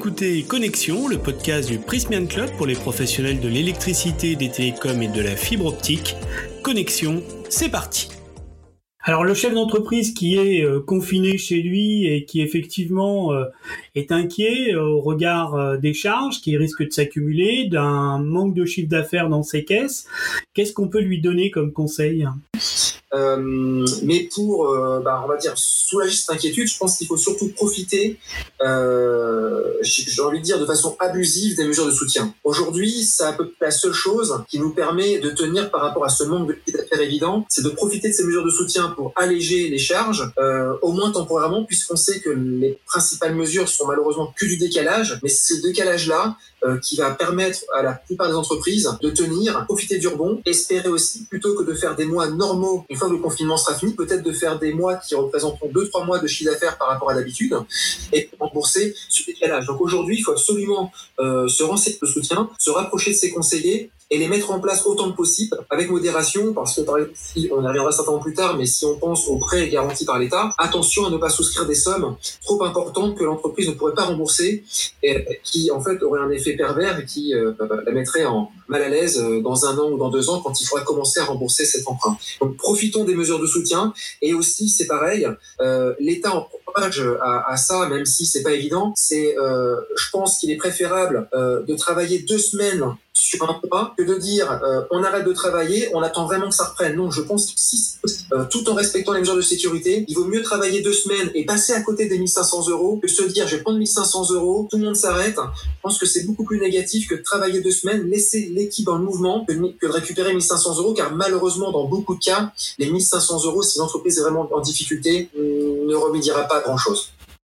écoutez Connexion, le podcast du Prismian Club pour les professionnels de l'électricité, des télécoms et de la fibre optique. Connexion, c'est parti. Alors le chef d'entreprise qui est confiné chez lui et qui effectivement est inquiet au regard des charges qui risquent de s'accumuler, d'un manque de chiffre d'affaires dans ses caisses, qu'est-ce qu'on peut lui donner comme conseil ? Mais pour, on va dire, soulager cette inquiétude, je pense qu'il faut surtout profiter, j'ai envie de dire de façon abusive, des mesures de soutien. Aujourd'hui, c'est à peu près la seule chose qui nous permet de tenir par rapport à ce manque de chiffre d'affaires évident, c'est de profiter de ces mesures de soutien pour alléger les charges, au moins temporairement, puisqu'on sait que les principales mesures sont malheureusement que du décalage, mais c'est ce décalage-là qui va permettre à la plupart des entreprises de tenir, profiter du rebond, espérer aussi, plutôt que de faire des mois normaux, une fois que le confinement sera fini, peut-être de faire des mois qui représenteront 2-3 mois de chiffre d'affaires par rapport à d'habitude, et rembourser ce décalage. Donc aujourd'hui, il faut absolument se renseigner le soutien, se rapprocher de ses conseillers, et les mettre en place autant que possible, avec modération, parce que par exemple, on y reviendra certainement plus tard, mais si on pense aux prêts garantis par l'État, attention à ne pas souscrire des sommes trop importantes que l'entreprise ne pourrait pas rembourser, et qui en fait auraient un effet pervers et qui la mettrait en mal à l'aise dans 1 an ou dans 2 ans quand il faudra commencer à rembourser cet emprunt. Donc profitons des mesures de soutien, et aussi c'est pareil, l'État encourage à ça, même si c'est pas évident, je pense qu'il est préférable de travailler 2 semaines sur un mois que de dire on arrête de travailler, on attend vraiment que ça reprenne. Non, je pense que si tout en respectant les mesures de sécurité, il vaut mieux travailler 2 semaines et passer à côté des 1500 € que se dire je vais prendre 1500 €, tout le monde s'arrête. Je pense que c'est beaucoup plus négatif que de travailler 2 semaines, laisser l'équipe en mouvement que de récupérer 1500 €, car malheureusement dans beaucoup de cas, les 1500 €, si l'entreprise est vraiment en difficulté, ne remédiera pas à grand chose.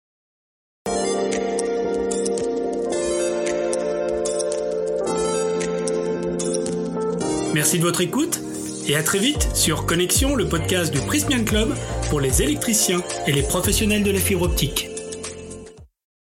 Merci de votre écoute et à très vite sur Connexion, le podcast du Prismian Club pour les électriciens et les professionnels de la fibre optique.